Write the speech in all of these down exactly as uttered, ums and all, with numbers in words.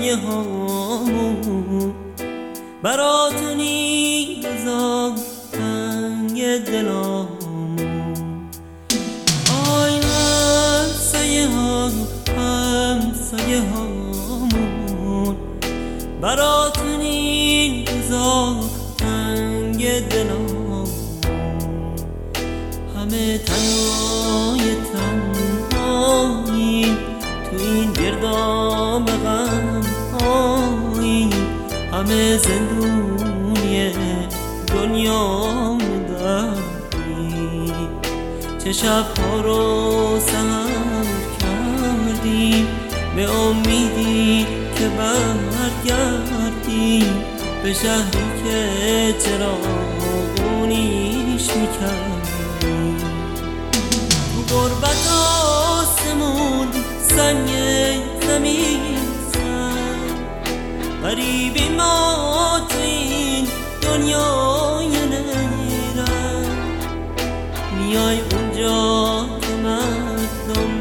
همسایه هامون براتون میذارم تنگ دلامون. آی همسایه ها همسایه هامون براتون میذارم تنگ دلامون. همه تنهای تنهایی تو این گرداب غم هایی، همه زندونی دنیا دردی. چه شبها رو سهر کردیم به امیدی که برگردی به شهری که چراغونیش میکردی. تو غربت آسمون سنگ زمین سر غریبی ما تو این دنیای نیرم. میای اونجا که مردم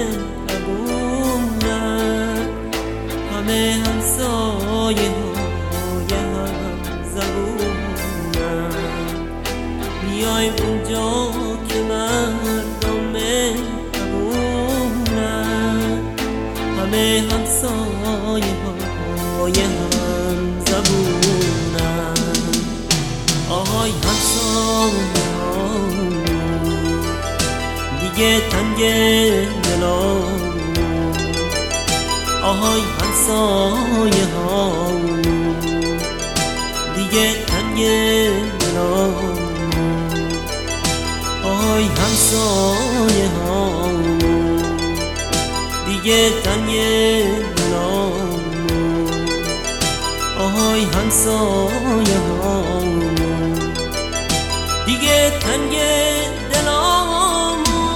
مهربونن، همه همسایه های هم زبونن. میای اونجا که مردم مهربونن، همه همسایه های هم زبونن. آهای همسایه دیگه تنگ دلامون. آهای همسایه ها دیگه تنگ دلامون. آهای همسایه ها دیگه تنگ دلامون. آهای همسایه ها دیگه تنگ دلامون.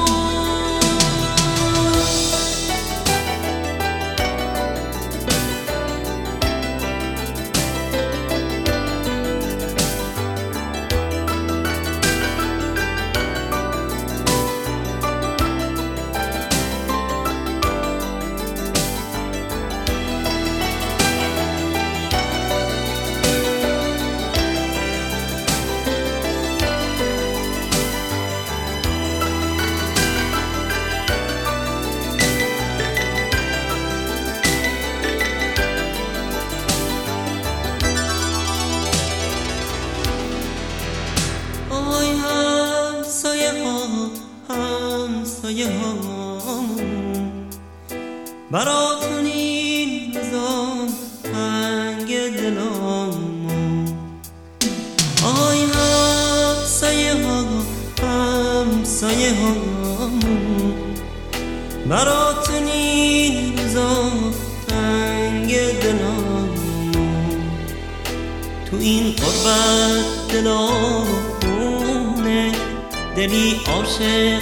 همسایه هامون براتون این روزا تنگ دلامون. آی همسایه ها همسایه هامون براتون این روزا تنگ دلامون. تو این غربت دلامونه دلی عاشق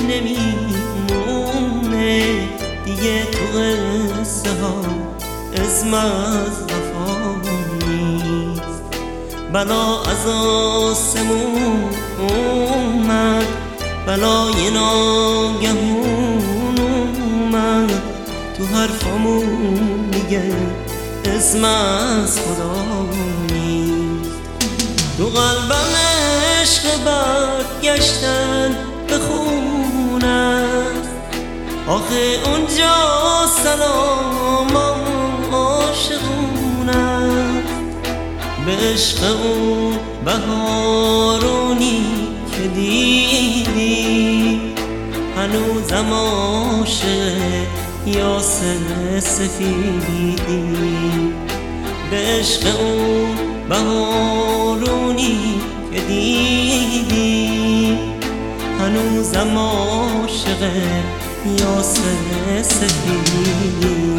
نمیمونه دیگه. تو قصه ها اسم از وفا نیست. بلا از آسمون اومد، بلای ناگهون اومد. تو حرفامون میگه اسم از خدا نیست. تو قلبم عشق برگشتن به خون است. آخه اونجا سلام عاشقون است. به عشق اون بهارونی که دیدی هنوزم عاشق یاسر سفیدی. به عشق اون بهارونی که دیدی هنوزم عاشق یاسر سفیدی.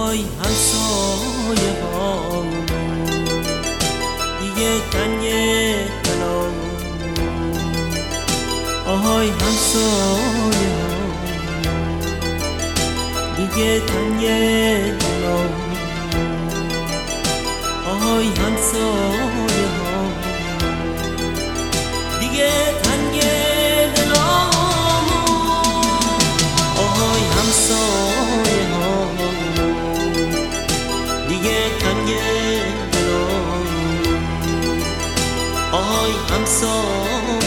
آهای همسایه ها دیگه تنگ دلم، آهای همسایه ها دیگه تنگ دلم، آهای همسایه ها دیگه تنگ دلم، آهای همسایه ها دیگه تنگ دلم، آهای همسایه